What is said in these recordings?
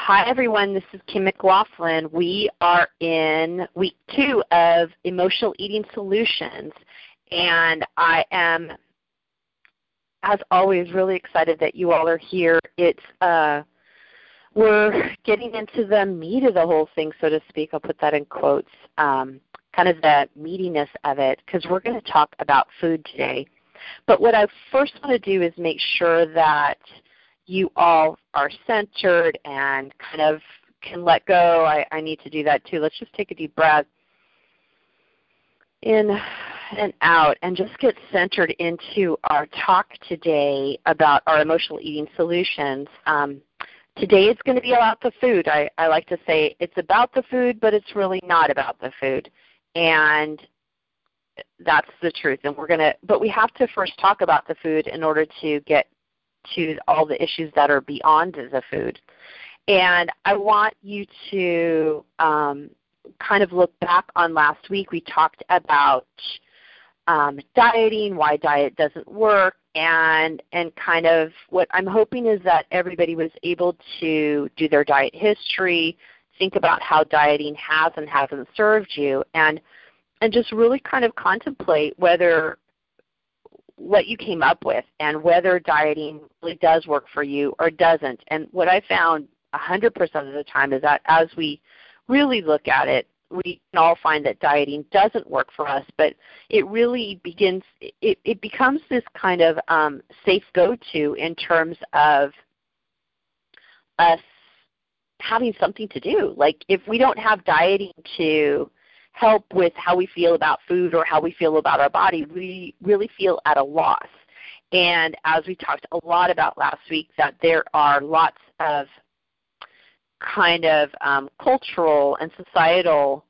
Hi, everyone. This is Kim McLaughlin. We are in week 2 of Emotional Eating Solutions, and I am, as always, really excited that you all are here. We're getting into the meat of the whole thing, so to speak. I'll put that in quotes, kind of the meatiness of it, because we're going to talk about food today. But what I first want to do is make sure that you all are centered and kind of can let go. I need to do that too. Let's just take a deep breath in and out and just get centered into our talk today about our emotional eating solutions. Today it's going to be about the food. I like to say it's about the food, but it's really not about the food. And that's the truth. And but we have to first talk about the food in order to get to all the issues that are beyond the food. And I want you to kind of look back on last week. We talked about dieting, why diet doesn't work, and kind of what I'm hoping is that everybody was able to do their diet history, think about how dieting has and hasn't served you, and just really kind of contemplate what you came up with and whether dieting really does work for you or doesn't. And what I found 100% of the time is that as we really look at it, we can all find that dieting doesn't work for us, but it really it becomes this kind of safe go-to in terms of us having something to do. Like if we don't have dieting to help with how we feel about food or how we feel about our body, we really feel at a loss. And as we talked a lot about last week, that there are lots of kind of cultural and societal,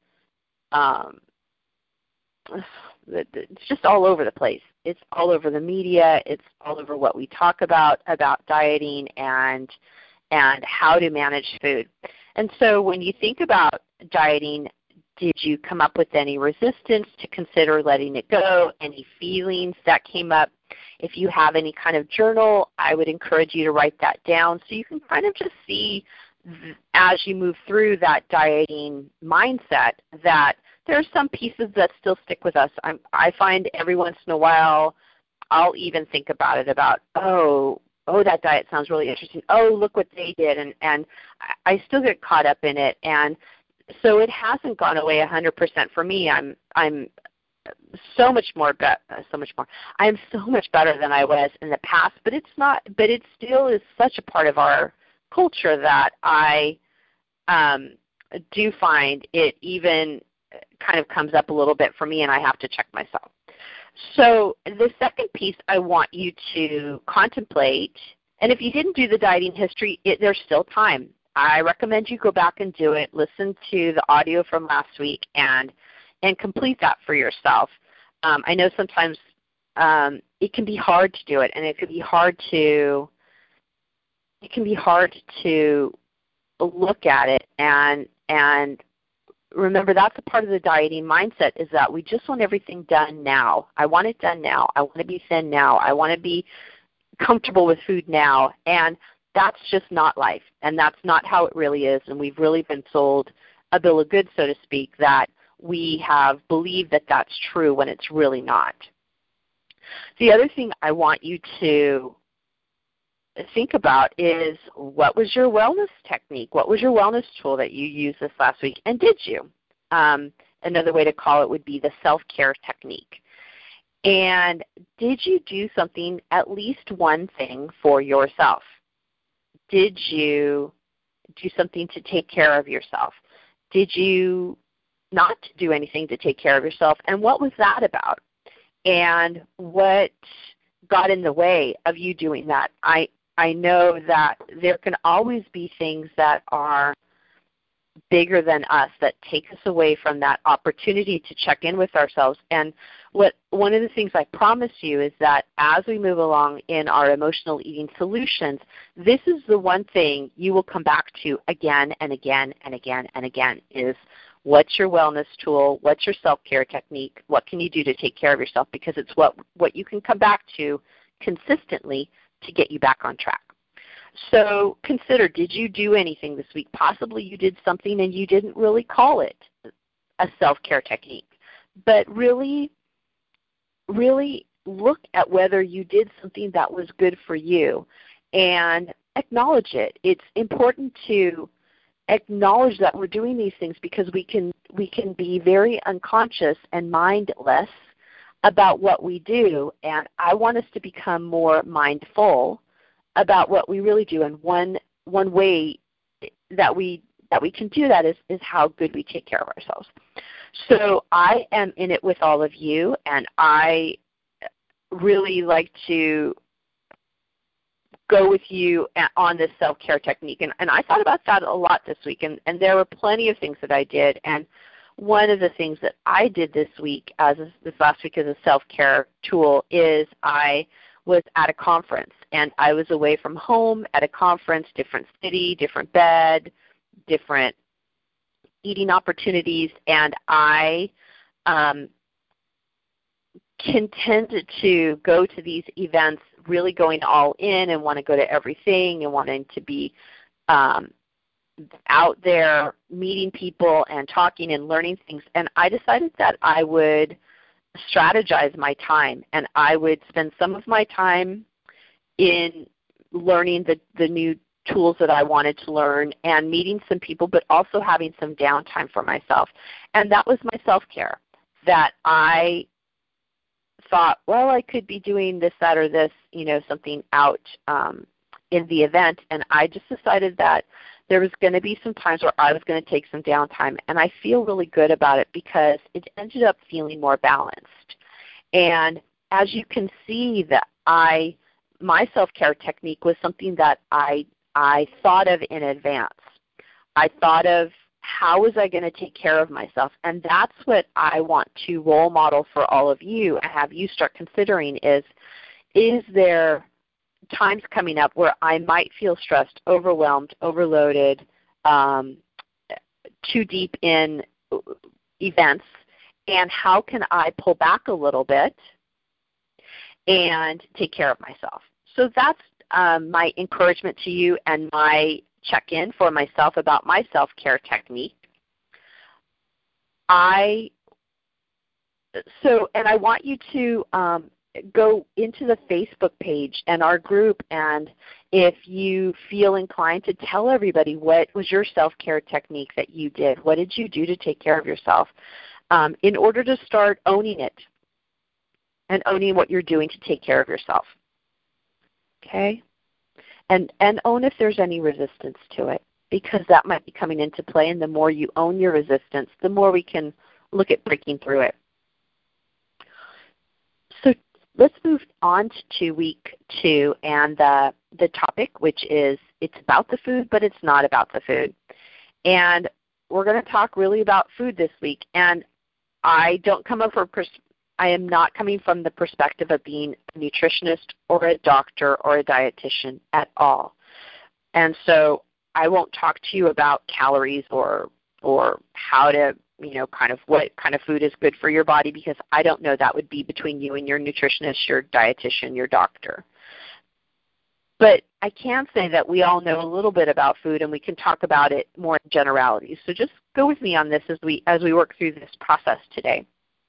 it's just all over the place. It's all over the media. It's all over what we talk about dieting and how to manage food. And so when you think about dieting, did you come up with any resistance to consider letting it go, any feelings that came up? If you have any kind of journal, I would encourage you to write that down so you can kind of just see as you move through that dieting mindset that there are some pieces that still stick with us. I find every once in a while I'll even think about it oh, that diet sounds really interesting. Oh, look what they did. And I still get caught up in it. And so it hasn't gone away 100% for me. I'm so much more. I am so much better than I was in the past. But it's not. But it still is such a part of our culture that I do find it even kind of comes up a little bit for me, and I have to check myself. So the second piece I want you to contemplate, and if you didn't do the dieting history, there's still time. I recommend you go back and do it. Listen to the audio from last week and complete that for yourself. I know sometimes it can be hard to do it, and it can be hard to look at it and remember that's a part of the dieting mindset is that we just want everything done now. I want it done now. I want to be thin now. I want to be comfortable with food now. And that's just not life, and that's not how it really is, and we've really been sold a bill of goods, so to speak, that we have believed that that's true when it's really not. The other thing I want you to think about is what was your wellness technique? What was your wellness tool that you used this last week, and did you? Another way to call it would be the self-care technique. And did you do something, at least one thing for yourself? Did you do something to take care of yourself? Did you not do anything to take care of yourself? And what was that about? And what got in the way of you doing that? I know that there can always be things that are bigger than us that take us away from that opportunity to check in with ourselves. And one of the things I promise you is that as we move along in our emotional eating solutions, this is the one thing you will come back to again and again and again and again is what's your wellness tool, what's your self-care technique, what can you do to take care of yourself, because it's what you can come back to consistently to get you back on track. So consider, did you do anything this week? Possibly you did something and you didn't really call it a self-care technique. But really, really look at whether you did something that was good for you and acknowledge it. It's important to acknowledge that we're doing these things because we can be very unconscious and mindless about what we do, and I want us to become more mindful about what we really do. And one way that we can do that is how good we take care of ourselves. So I am in it with all of you, and I really like to go with you on this self-care technique. And I thought about that a lot this week, and there were plenty of things that I did. And one of the things that I did this last week as a self-care tool is I was at a conference, and I was away from home at a conference, different city, different bed, different eating opportunities, and I can tend to go to these events really going all in and want to go to everything and wanting to be out there meeting people and talking and learning things. And I decided that I would strategize my time, and I would spend some of my time in learning the new tools that I wanted to learn and meeting some people, but also having some downtime for myself. And that was my self-care, that I thought, well, I could be doing this, that, or this, something out in the event. And I just decided that there was going to be some times where I was going to take some downtime. And I feel really good about it because it ended up feeling more balanced. And as you can see, that my self-care technique was something that I thought of in advance. I thought of how was I going to take care of myself, and that's what I want to role model for all of you and have you start considering is there times coming up where I might feel stressed, overwhelmed, overloaded, too deep in events, and how can I pull back a little bit and take care of myself? So that's my encouragement to you and my check-in for myself about my self-care technique. And I want you to go into the Facebook page and our group, and if you feel inclined to tell everybody what was your self-care technique that you did, what did you do to take care of yourself, in order to start owning it and owning what you're doing to take care of yourself. Okay? And own if there's any resistance to it, because that might be coming into play, and the more you own your resistance, the more we can look at breaking through it. So let's move on to week 2 and the topic, which is it's about the food, but it's not about the food. And we're going to talk really about food this week. And I am not coming from the perspective of being a nutritionist or a doctor or a dietitian at all. And so I won't talk to you about calories or how to, kind of what kind of food is good for your body, because I don't know. That would be between you and your nutritionist, your dietitian, your doctor. But I can say that we all know a little bit about food, and we can talk about it more in generalities. So just go with me on this as we work through this process today.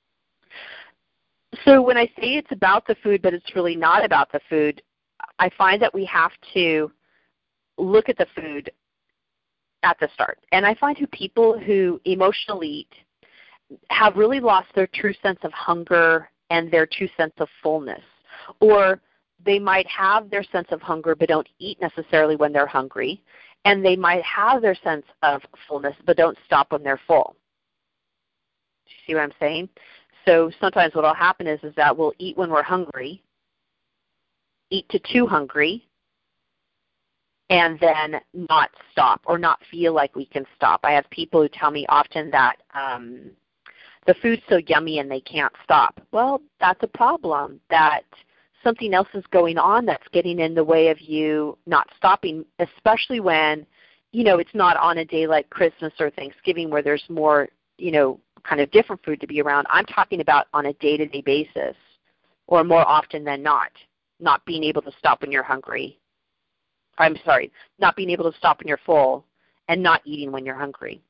So when I say it's about the food, but it's really not about the food, I find that we have to look at the food at the start. And I find people who emotionally eat have really lost their true sense of hunger and their true sense of fullness. Or they might have their sense of hunger but don't eat necessarily when they're hungry. And they might have their sense of fullness but don't stop when they're full. Do you see what I'm saying? So sometimes what will happen is that we'll eat when we're hungry, eat to too hungry, and then not stop or not feel like we can stop. I have people who tell me often that the food's so yummy and they can't stop. Well, that's a problem, that something else is going on that's getting in the way of you not stopping, especially when, it's not on a day like Christmas or Thanksgiving where there's more, kind of different food to be around. I'm talking about on a day-to-day basis, or more often than not being able to stop when you're hungry. I'm sorry, not being able to stop when you're full and not eating when you're hungry.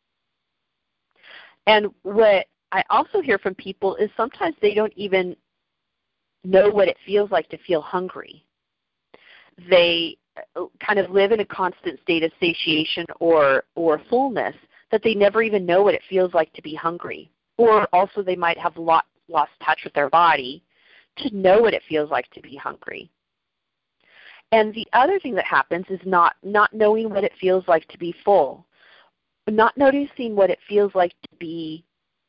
And what I also hear from people is sometimes they don't even know what it feels like to feel hungry. They kind of live in a constant state of satiation or fullness that they never even know what it feels like to be hungry. Or also they might have lost touch with their body to know what it feels like to be hungry. And the other thing that happens is not knowing what it feels like to be full, not noticing what it feels like to be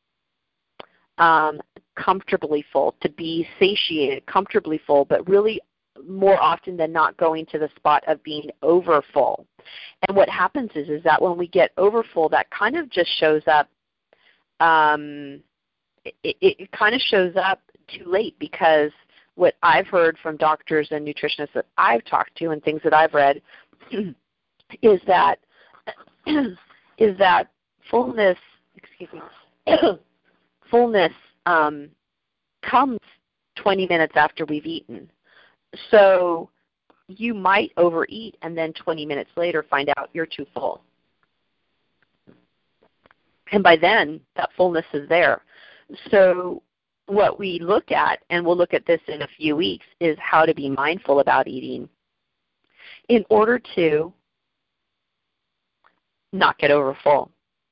comfortably full, to be satiated, comfortably full, but really more often than not going to the spot of being over full. And what happens is that when we get over full, that kind of just shows up, it kind of shows up too late, because what I've heard from doctors and nutritionists that I've talked to and things that I've read is that fullness, fullness comes 20 minutes after we've eaten. So you might overeat and then 20 minutes later find out you're too full. And by then, that fullness is there. So what we look at, and we'll look at this in a few weeks, is how to be mindful about eating in order to not get over full.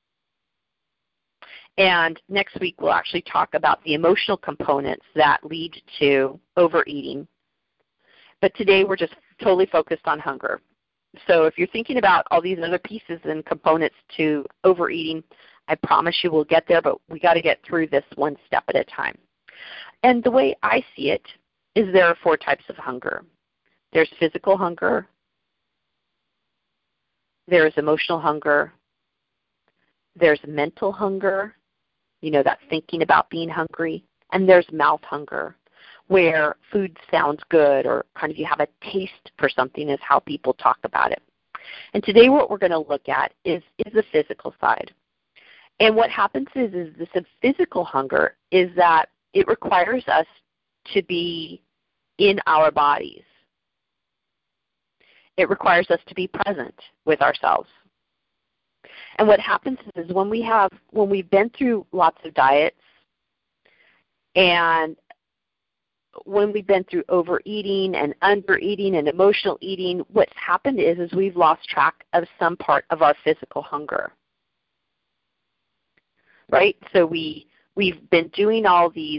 And next week we'll actually talk about the emotional components that lead to overeating. But today we're just totally focused on hunger. So if you're thinking about all these other pieces and components to overeating, I promise you we'll get there, but we got to get through this one step at a time. And the way I see it is there are 4 types of hunger. There's physical hunger, there's emotional hunger, there's mental hunger, that thinking about being hungry, and there's mouth hunger, where food sounds good or kind of you have a taste for something is how people talk about it. And today what we're going to look at is the physical side. And what happens is this physical hunger is that it requires us to be in our bodies. It requires us to be present with ourselves. And what happens is when we've been through lots of diets and when we've been through overeating and undereating and emotional eating, what's happened is we've lost track of some part of our physical hunger. Right? So we've been doing all these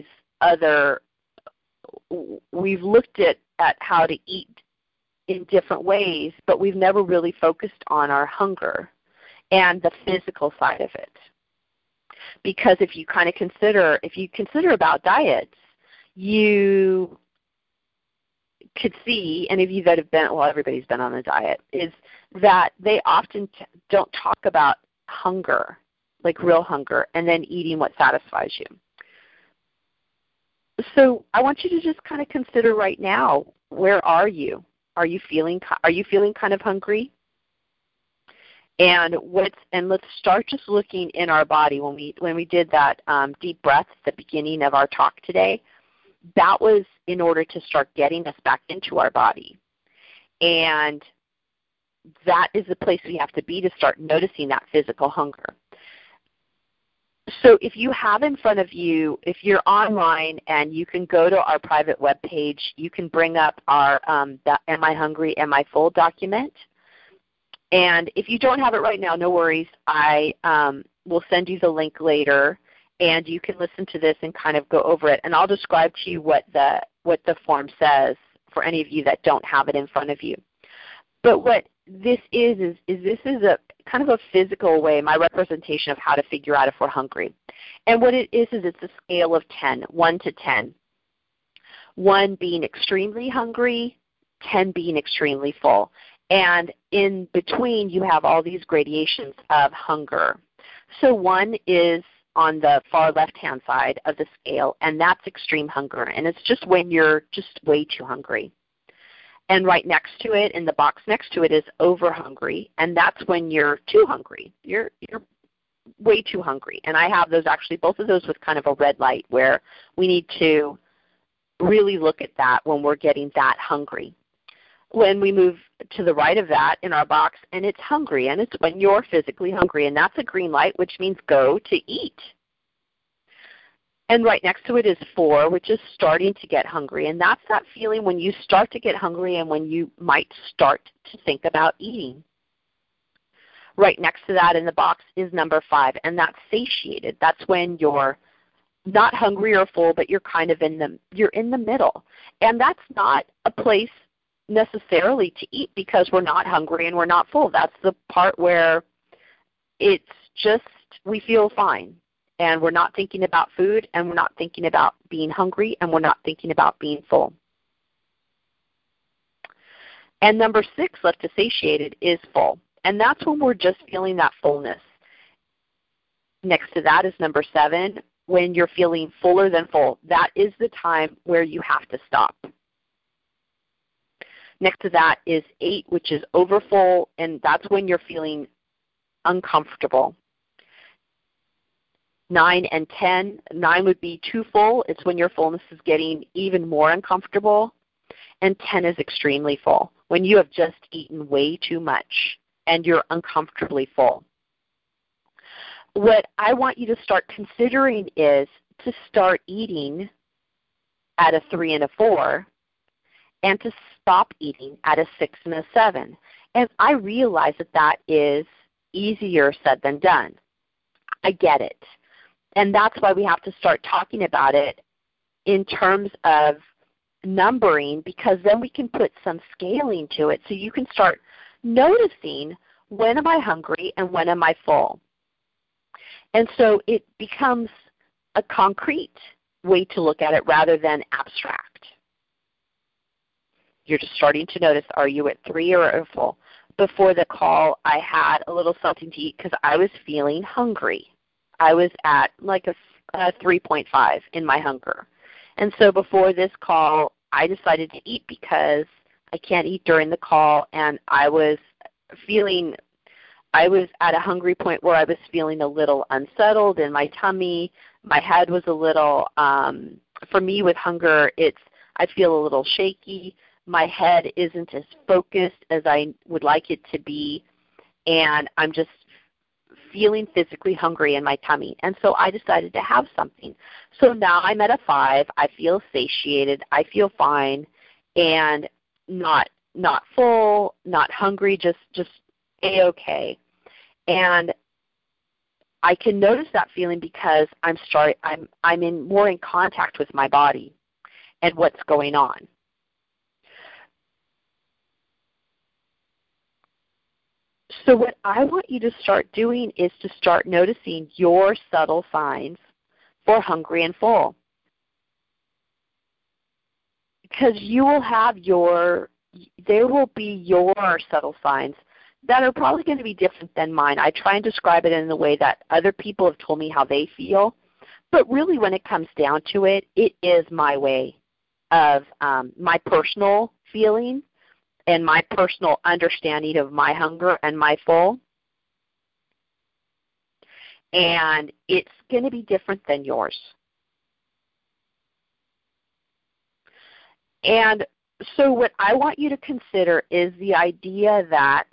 we've looked at how to eat in different ways, but we've never really focused on our hunger and the physical side of it. Because if you consider about diets, you could see, and if you that have been, well, everybody's been on a diet, is that they often don't talk about hunger, like real hunger, and then eating what satisfies you. So I want you to just kind of consider right now, where are you? Are you feeling kind of hungry? And let's start just looking in our body. When we did that deep breath at the beginning of our talk today, that was in order to start getting us back into our body. And that is the place we have to be to start noticing that physical hunger. So if you have in front of you, if you're online and you can go to our private web page, you can bring up our Am I Hungry, Am I Full document. And if you don't have it right now, no worries. I will send you the link later, and you can listen to this and kind of go over it. And I'll describe to you what the form says for any of you that don't have it in front of you. But what this is this is a kind of a physical way, my representation of how to figure out if we're hungry. And what it is it's a scale of 10, 1 to 10. 1 being extremely hungry, 10 being extremely full. And in between, you have all these gradations of hunger. So 1 is on the far left-hand side of the scale, and that's extreme hunger. And it's just when you're just way too hungry. And right next to it, in the box next to it, is over hungry, and that's when you're too hungry. You're way too hungry. And I have those actually, both of those with kind of a red light, where we need to really look at that when we're getting that hungry. when we move to the right of that in our box, and it's hungry, and it's when you're physically hungry, and that's a green light, which means go to eat. And right next to it is 4, which is starting to get hungry, and that's that feeling when you start to get hungry and when you might start to think about eating. Right next to that in the box is number 5, and that's satiated. That's when you're not hungry or full, but you're kind of in the middle. And that's not a place necessarily to eat because we're not hungry and we're not full. That's the part where it's just we feel fine. And we're not thinking about food, and we're not thinking about being hungry, and we're not thinking about being full. And number 6, left to satiated, is full. And that's when we're just feeling that fullness. Next to that is number 7, when you're feeling fuller than full. That is the time where you have to stop. Next to that is 8, which is overfull, and that's when you're feeling uncomfortable. 9 and 10, 9 would be too full. It's when your fullness is getting even more uncomfortable. And 10 is extremely full, when you have just eaten way too much and you're uncomfortably full. What I want you to start considering is to start eating at a 3 and a 4 and to stop eating at a 6 and a 7. And I realize that that is easier said than done. I get it. And that's why we have to start talking about it in terms of numbering, because then we can put some scaling to it so you can start noticing, when am I hungry and when am I full? And so it becomes a concrete way to look at it rather than abstract. You're just starting to notice, are you at 3 or full? Before the call, I had a little something to eat because I was feeling hungry. I was at like a 3.5 in my hunger. And so before this call, I decided to eat because I can't eat during the call, and I was at a hungry point where I was feeling a little unsettled in my tummy. My head was a little, for me with hunger, I feel a little shaky. My head isn't as focused as I would like it to be, and I'm just feeling physically hungry in my tummy. And so I decided to have something. So now I'm at a 5. I feel satiated. I feel fine, and not full, not hungry, just A-okay. And I can notice that feeling because I'm more in contact with my body and what's going on. So what I want you to start doing is to start noticing your subtle signs for hungry and full. Because there will be your subtle signs that are probably going to be different than mine. I try and describe it in the way that other people have told me how they feel. But really when it comes down to it, it is my way of my personal feeling and my personal understanding of my hunger and my full. And it's going to be different than yours. And so what I want you to consider is the idea that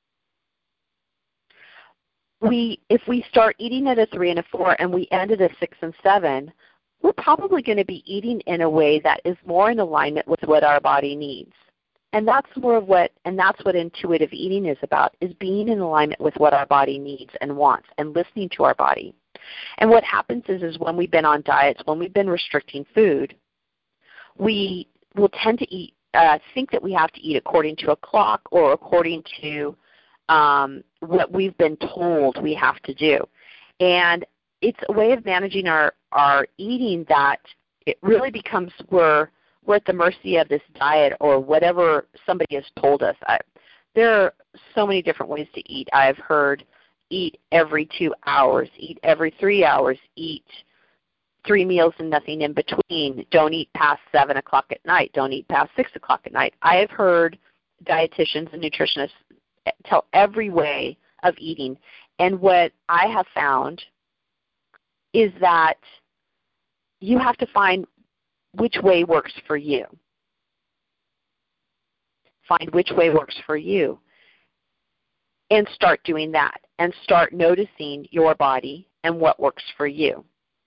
if we start eating at a 3 and a 4 and we end at a 6 and 7, we're probably going to be eating in a way that is more in alignment with what our body needs. And that's what intuitive eating is about, is being in alignment with what our body needs and wants and listening to our body. And what happens is when we've been on diets, when we've been restricting food, we will tend to think that we have to eat according to a clock or according to what we've been told we have to do. And it's a way of managing our eating that it really becomes we're at the mercy of this diet or whatever somebody has told us. There are so many different ways to eat. I've heard eat every 2 hours, eat every 3 hours, eat 3 meals and nothing in between. Don't eat past 7 o'clock at night. Don't eat past 6 o'clock at night. I have heard dietitians and nutritionists tell every way of eating. And what I have found is that you have to find which way works for you. Find which way works for you and start doing that, and start noticing your body and what works for you.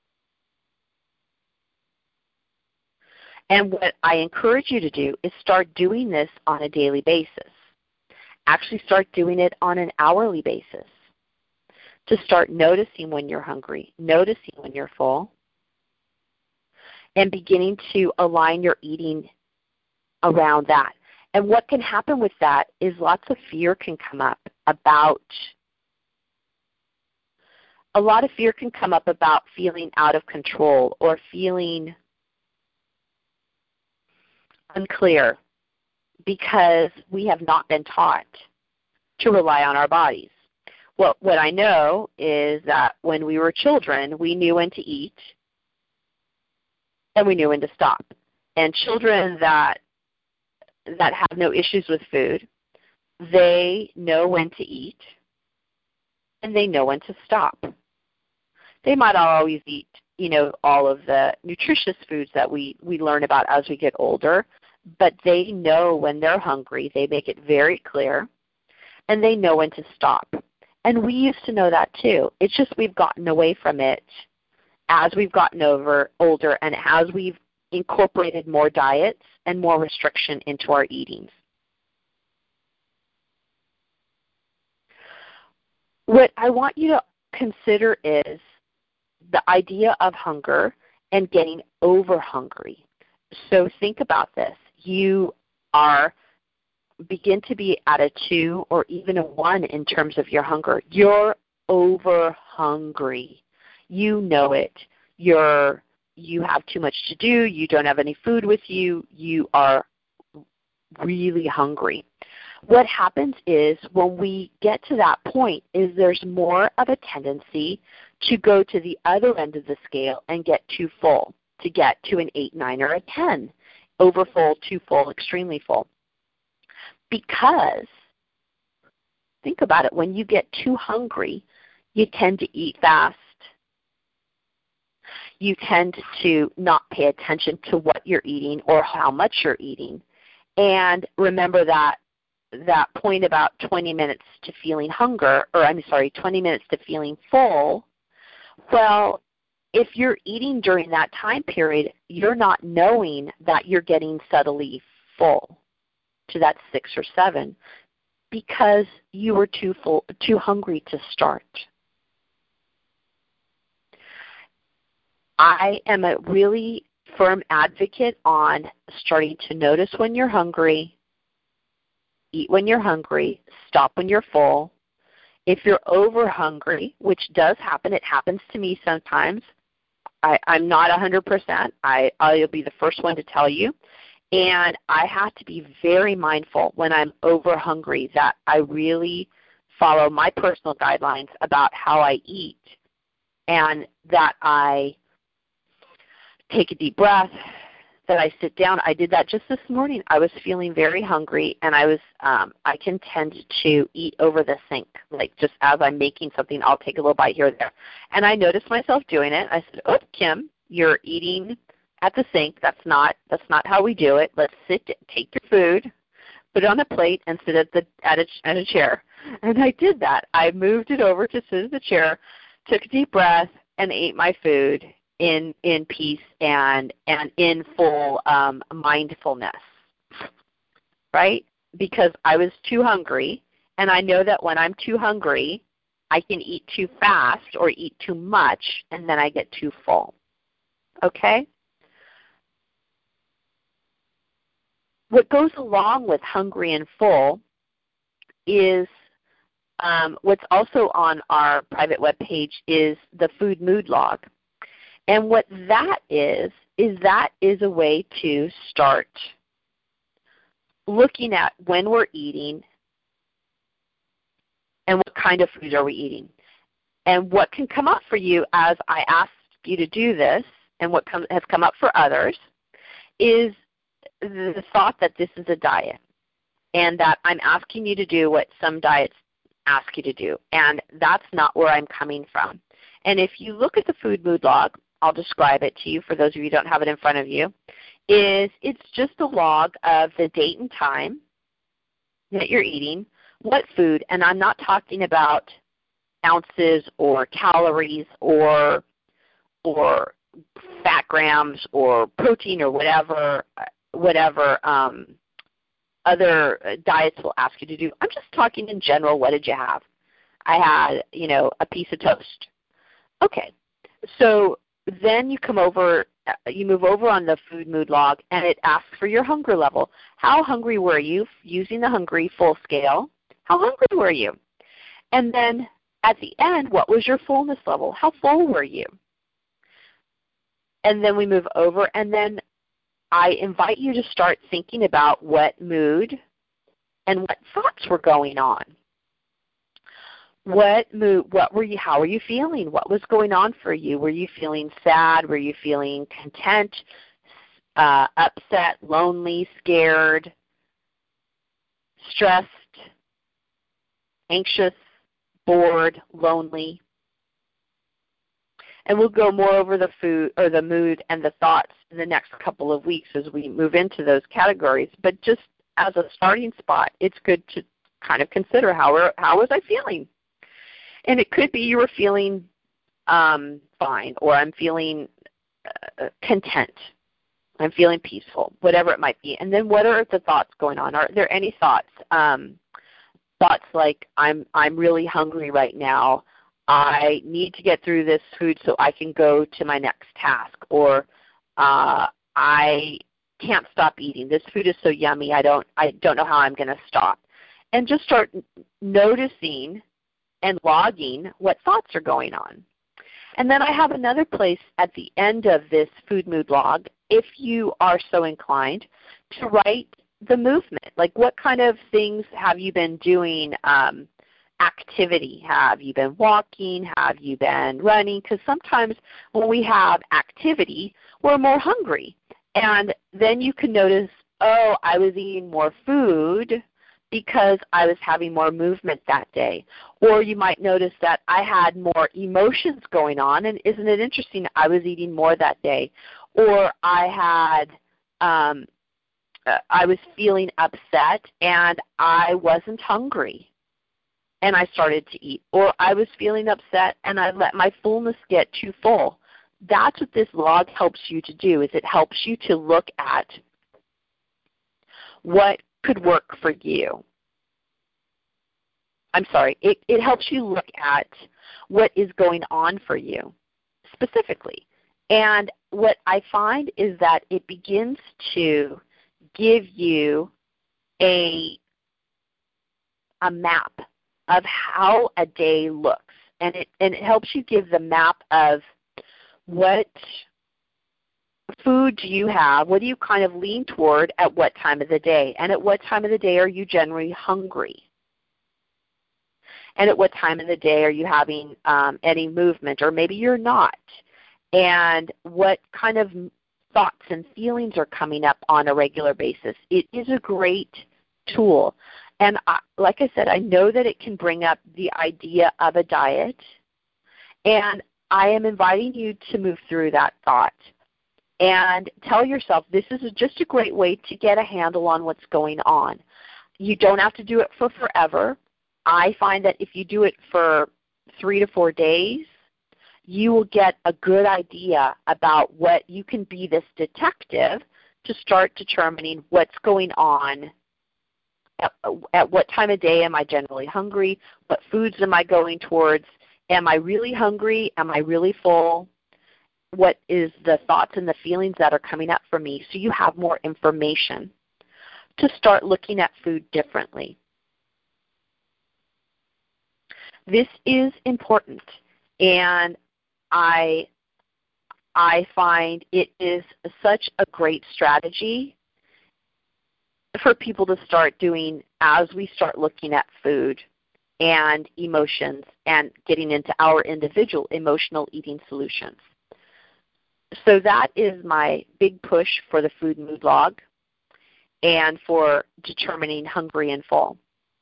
And what I encourage you to do is start doing this on a daily basis. Actually start doing it on an hourly basis. To start noticing when you're hungry, noticing when you're full, and beginning to align your eating around that. And what can happen with that is lots of fear can come up about feeling out of control or feeling unclear, because we have not been taught to rely on our bodies. Well, what I know is that when we were children, we knew when to eat and we knew when to stop. And children that have no issues with food, they know when to eat and they know when to stop. They might not always eat, all of the nutritious foods that we learn about as we get older, but they know when they're hungry. They make it very clear, and they know when to stop. And we used to know that too. It's just we've gotten away from it as we've gotten older and as we've incorporated more diets and more restriction into our eatings. What I want you to consider is the idea of hunger and getting over hungry. So think about this. You begin to be at a 2 or even a 1 in terms of your hunger. You're over hungry. You know it. You have too much to do. You don't have any food with you. You are really hungry. What happens is when we get to that point is there's more of a tendency to go to the other end of the scale and get too full, to get to an 8, 9, or a 10. Over full, too full, extremely full. Because, think about it, when you get too hungry, you tend to eat fast. You tend to not pay attention to what you're eating or how much you're eating. And remember that point about 20 minutes to feeling 20 minutes to feeling full. Well, if you're eating during that time period, you're not knowing that you're getting subtly full to that 6 or 7 because you were too hungry to start. I am a really firm advocate on starting to notice when you're hungry, eat when you're hungry, stop when you're full. If you're over hungry, which does happen, it happens to me sometimes. I'm not 100%. I'll be the first one to tell you. And I have to be very mindful when I'm over hungry that I really follow my personal guidelines about how I eat and that I take a deep breath, that I sit down. I did that just this morning. I was feeling very hungry, and I can tend to eat over the sink. Like just as I'm making something, I'll take a little bite here or there. And I noticed myself doing it. I said, "Oh, Kim, you're eating at the sink. That's not how we do it. Let's take your food, put it on a plate, and sit at a chair." And I did that. I moved it over to sit at the chair, took a deep breath, and ate my food in peace and in full mindfulness, right? Because I was too hungry, and I know that when I'm too hungry, I can eat too fast or eat too much, and then I get too full. Okay? What goes along with hungry and full is what's also on our private webpage is the food mood log. And what that is a way to start looking at when we're eating and what kind of food are we eating. And what can come up for you as I ask you to do this and what has come up for others is the thought that this is a diet and that I'm asking you to do what some diets ask you to do. And that's not where I'm coming from. And if you look at the food mood log, I'll describe it to you for those of you who don't have it in front of you, it's just a log of the date and time that you're eating, what food, and I'm not talking about ounces or calories or fat grams or protein or whatever other diets will ask you to do. I'm just talking in general. What did you have? I had, a piece of toast. Okay, so then you move over on the food mood log, and it asks for your hunger level. How hungry were you using the Hungry full scale? How hungry were you? And then at the end, what was your fullness level? How full were you? And then we move over, and then I invite you to start thinking about what mood and what thoughts were going on. What mood? How were you feeling? What was going on for you? Were you feeling sad? Were you feeling content, upset, lonely, scared, stressed, anxious, bored, lonely? And we'll go more over the food or the mood and the thoughts in the next couple of weeks as we move into those categories. But just as a starting spot, it's good to kind of consider how was I feeling? And it could be you were feeling fine, or I'm feeling content. I'm feeling peaceful, whatever it might be. And then what are the thoughts going on? Are there any thoughts? Thoughts like I'm really hungry right now. I need to get through this food so I can go to my next task, or I can't stop eating. This food is so yummy. I don't know how I'm going to stop. And just start noticing and logging what thoughts are going on. And then I have another place at the end of this food mood log, if you are so inclined, to write the movement. Like, what kind of things have you been doing? Activity. Have you been walking? Have you been running? Because sometimes when we have activity, we're more hungry. And then you can notice, oh, I was eating more food because I was having more movement that day. Or you might notice that I had more emotions going on, and isn't it interesting, I was eating more that day. Or I was feeling upset and I wasn't hungry, and I started to eat. Or I was feeling upset and I let my fullness get too full. That's what this log helps you to do, is it helps you to look at what could work for you. I'm sorry, it helps you look at what is going on for you specifically. And what I find is that it begins to give you a map of how a day looks. And it helps you give the map of what food do you have, what do you kind of lean toward at what time of the day, and at what time of the day are you generally hungry, and at what time of the day are you having any movement, or maybe you're not, and what kind of thoughts and feelings are coming up on a regular basis. It is a great tool. And like I said, I know that it can bring up the idea of a diet, and I am inviting you to move through that thought and tell yourself this is just a great way to get a handle on what's going on. You don't have to do it for forever. I find that if you do it for 3 to 4 days, you will get a good idea about what you can be this detective to start determining what's going on. At what time of day am I generally hungry? What foods am I going towards? Am I really hungry? Am I really full? What is the thoughts and the feelings that are coming up for me? So you have more information to start looking at food differently. This is important, and I find it is such a great strategy for people to start doing as we start looking at food and emotions and getting into our individual emotional eating solutions. So that is my big push for the food mood log and for determining hungry and full.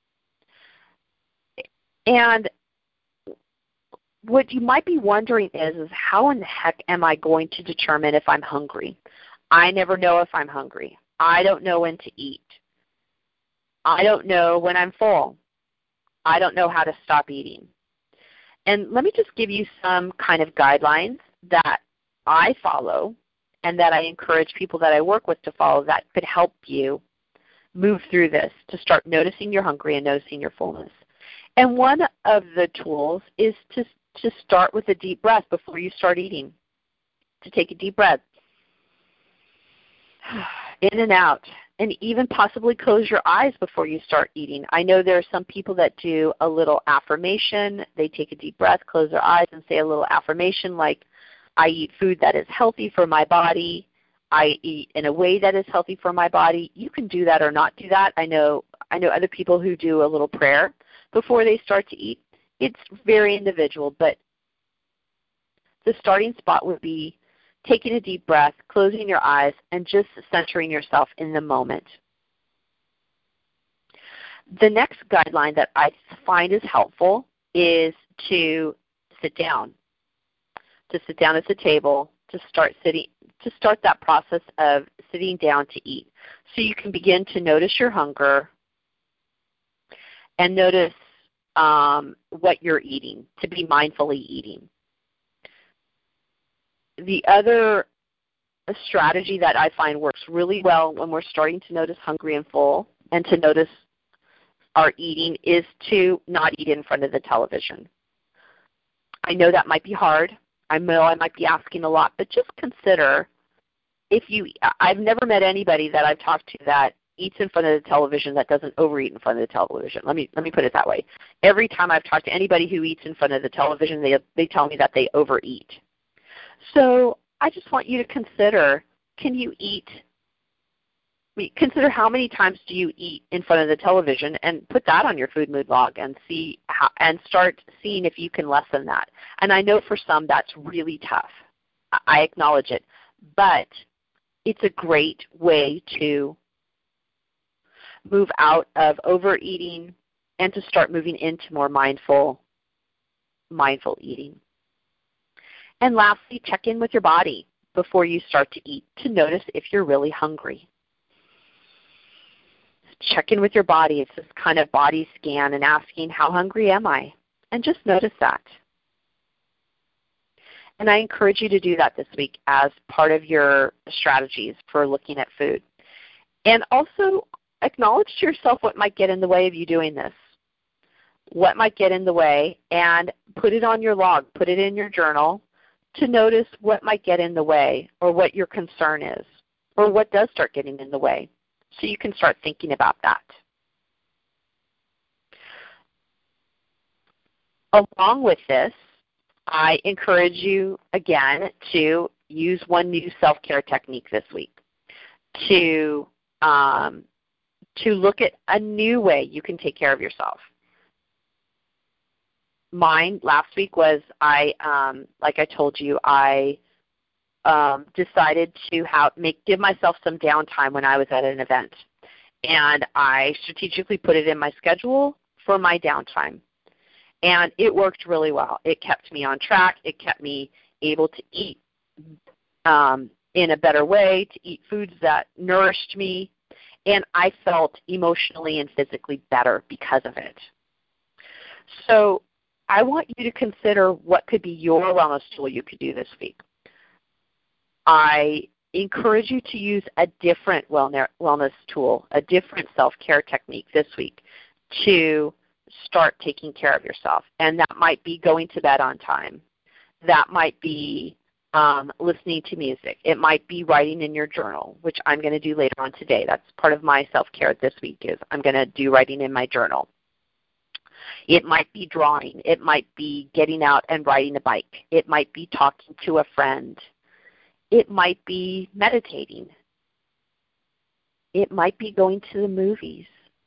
And what you might be wondering is how in the heck am I going to determine if I'm hungry? I never know if I'm hungry. I don't know when to eat. I don't know when I'm full. I don't know how to stop eating. And let me just give you some kind of guidelines that I follow and that I encourage people that I work with to follow that could help you move through this to start noticing you're hungry and noticing your fullness. And one of the tools is to start with a deep breath before you start eating, to take a deep breath in and out, and even possibly close your eyes before you start eating. I know there are some people that do a little affirmation. They take a deep breath, close their eyes, and say a little affirmation like, I eat food that is healthy for my body. I eat in a way that is healthy for my body. You can do that or not do that. I know other people who do a little prayer before they start to eat. It's very individual, but the starting spot would be taking a deep breath, closing your eyes, and just centering yourself in the moment. The next guideline that I find is helpful is to sit down at the table, to start that process of sitting down to eat. So you can begin to notice your hunger and notice what you're eating, to be mindfully eating. The other strategy that I find works really well when we're starting to notice hungry and full and to notice our eating is to not eat in front of the television. I know that might be hard. I know I might be asking a lot, but just consider I've never met anybody that I've talked to that eats in front of the television that doesn't overeat in front of the television. Let me put it that way. Every time I've talked to anybody who eats in front of the television, they tell me that they overeat. So I just want you to consider, consider how many times do you eat in front of the television and put that on your food mood log and start seeing if you can lessen that. And I know for some that's really tough. I acknowledge it. But it's a great way to move out of overeating and to start moving into more mindful eating. And lastly, check in with your body before you start to eat to notice if you're really hungry. Check in with your body. It's this kind of body scan and asking, how hungry am I? And just notice that. And I encourage you to do that this week as part of your strategies for looking at food. And also acknowledge to yourself what might get in the way of you doing this. What might get in the way, and put it on your log, put it in your journal to notice what might get in the way or what your concern is or what does start getting in the way. So you can start thinking about that. Along with this, I encourage you, again, to use one new self-care technique this week, to look at a new way you can take care of yourself. Mine last week was like I told you, I decided to give myself some downtime when I was at an event. And I strategically put it in my schedule for my downtime. And it worked really well. It kept me on track. It kept me able to eat in a better way, to eat foods that nourished me. And I felt emotionally and physically better because of it. So I want you to consider what could be your wellness tool you could do this week. I encourage you to use a different wellness tool, a different self-care technique this week to start taking care of yourself. And that might be going to bed on time. That might be listening to music. It might be writing in your journal, which I'm going to do later on today. That's part of my self-care this week is I'm going to do writing in my journal. It might be drawing. It might be getting out and riding a bike. It might be talking to a friend. It might be meditating. It might be going to the movies.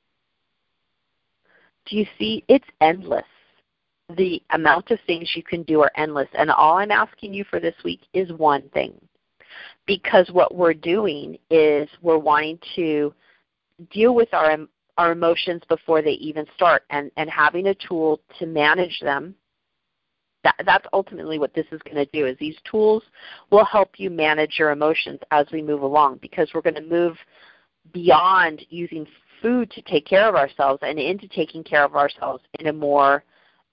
Do you see? It's endless. The amount of things you can do are endless. And all I'm asking you for this week is one thing. Because what we're doing is we're wanting to deal with our emotions before they even start and having a tool to manage them. That's ultimately what this is going to do, is these tools will help you manage your emotions as we move along, because we're going to move beyond using food to take care of ourselves and into taking care of ourselves in a more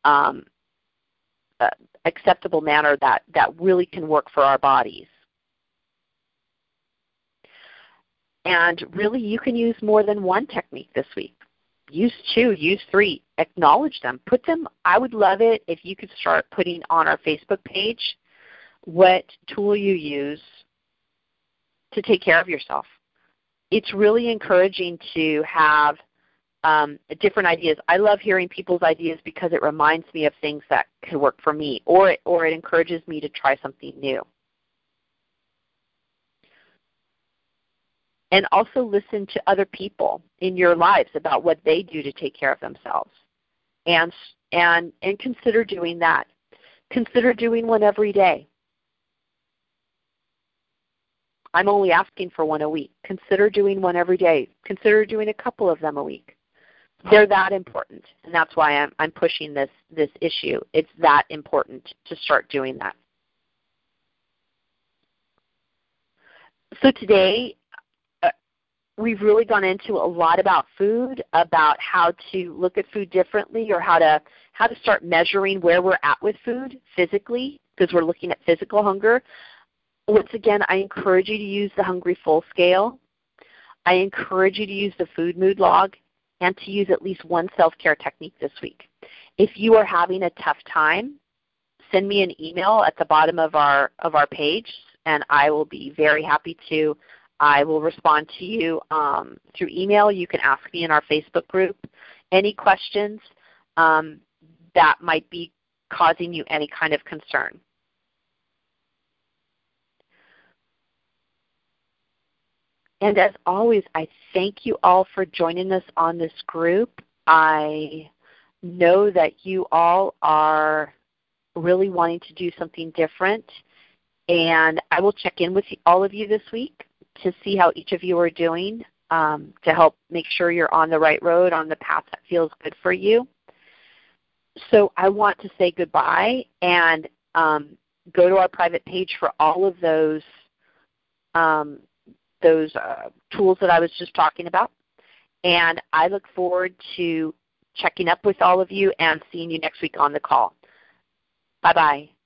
acceptable manner that really can work for our bodies. And really, you can use more than one technique this week. Use 2, use 3, acknowledge them. Put them, I would love it if you could start putting on our Facebook page what tool you use to take care of yourself. It's really encouraging to have different ideas. I love hearing people's ideas because it reminds me of things that could work for me, or it encourages me to try something new. And also listen to other people in your lives about what they do to take care of themselves. And consider doing that. Consider doing one every day. I'm only asking for one a week. Consider doing one every day. Consider doing a couple of them a week. They're that important, and that's why I'm pushing this issue. It's that important to start doing that. So today, we've really gone into a lot about food, about how to look at food differently, or how to start measuring where we're at with food physically, because we're looking at physical hunger. Once again, I encourage you to use the Hungry Full scale. I encourage you to use the food mood log and to use at least one self-care technique this week. If you are having a tough time, send me an email at the bottom of our page, and I will be very happy to. I will respond to you through email. You can ask me in our Facebook group any questions that might be causing you any kind of concern. And as always, I thank you all for joining us on this group. I know that you all are really wanting to do something different, and I will check in with all of you this week to see how each of you are doing, to help make sure you're on the right road, on the path that feels good for you. So I want to say goodbye and go to our private page for all of those tools that I was just talking about. And I look forward to checking up with all of you and seeing you next week on the call. Bye-bye.